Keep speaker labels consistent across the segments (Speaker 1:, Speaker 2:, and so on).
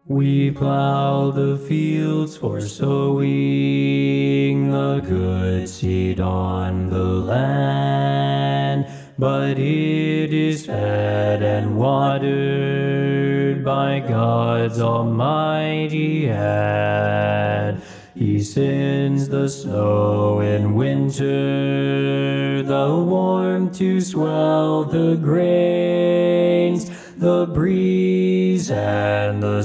Speaker 1: We plow the fields for sowing the good seed on the land, but it is fed and watered by God's almighty hand. He sends the snow in winter, the warmth to swell the grains, the breeze and the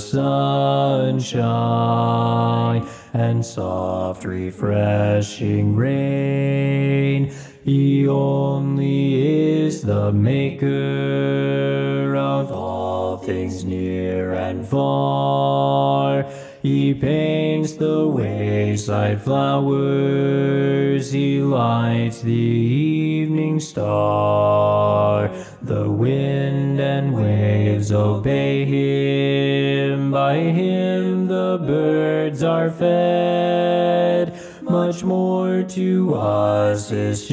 Speaker 1: sunshine, and soft refreshing rain. He only is the maker of all things near and far. He paints the wayside flowers, he lights the evening star. The wind and waves obey him, by him the birds are fed. Much more to us his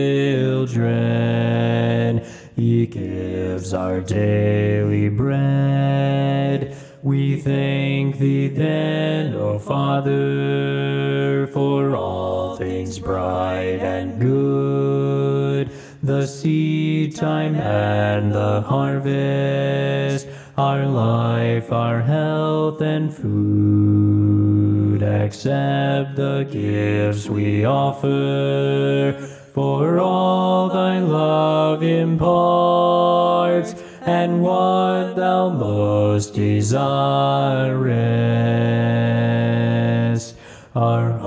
Speaker 1: children, he gives our daily bread. We thank thee then, O Father, for all things bright and good, the seed time and the harvest, our life, our health and food. Accept the gifts we offer, for all thy love imparts, and what thou most desirest, our